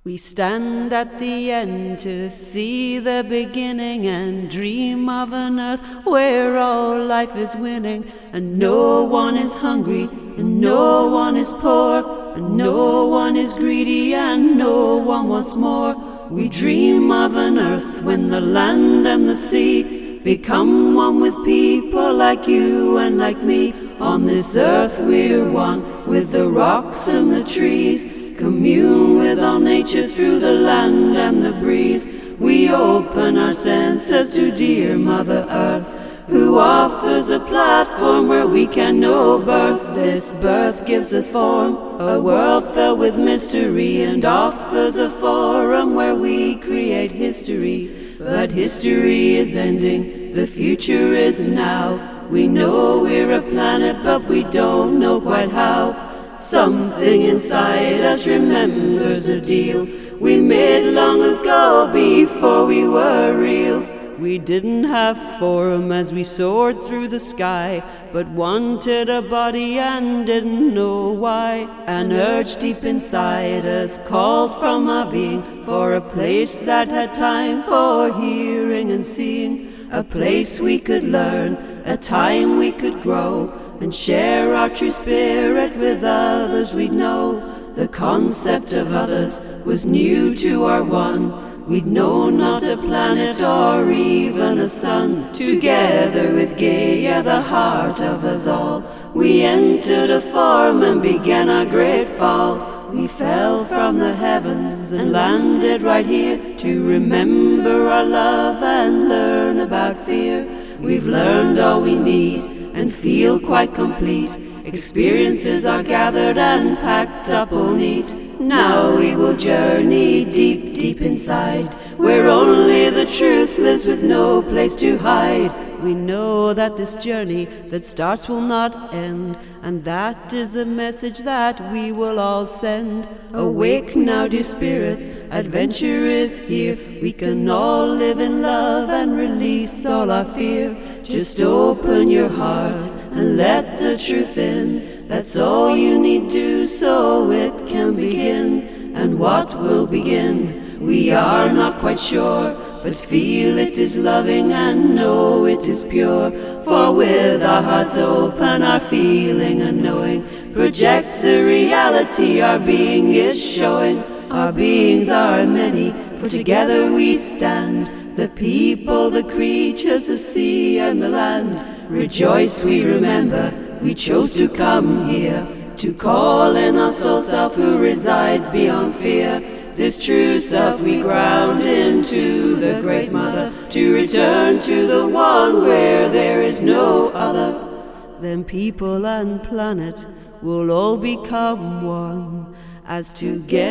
We stand at the end to see the beginning and dream of an earth where all life is winning, and no one is hungry, and no one is poor, and no one is greedy, and no one wants more. We dream of an earth when the land and the sea become one with people like you and like me. On this earth we're one with the rocks and the trees, commune with all nature through the land and the breeze. We open our senses to dear Mother Earth, who offers a platform where we can know birth. This birth gives us form, a world filled with mystery, and offers a forum where we create history. But history is ending, the future is now. We know we're a planet, but we don't know quite how. Something inside us remembers a deal we made long ago before we were real. We didn't have form as we soared through the sky, but wanted a body and didn't know why. An urge deep inside us called from our being for a place that had time for hearing and seeing, a place we could learn, a time we could grow, and share our true spirit with others we'd know. The concept of others was new to our one. We'd know not a planet or even a sun. Together with Gaia, the heart of us all, we entered a form and began our great fall. We fell from the heavens and landed right here to remember our love and learn about fear. We've learned all we need and feel quite complete. Experiences are gathered and packed up all neat. Now we will journey deep, deep inside, where only the truth lives with no place to hide. We know that this journey that starts will not end, and that is the message that we will all send. Awake now, dear spirits, adventure is here. We can all live in love and release all our fear. Just open your heart and let the truth in. That's all you need do so it can begin. And what will begin, we are not quite sure, but feel it is loving and know it is pure. For with our hearts open, our feeling and knowing project the reality our being is showing. Our beings are many, for together we stand. The people, the creatures, the sea and the land. Rejoice, we remember, we chose to come here, to call in our soul self who resides beyond fear. This true self we ground into the Great Mother, to return to the one where there is no other. Then people and planet will all become one, as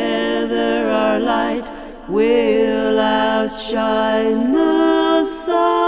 together our light will outshine the sun.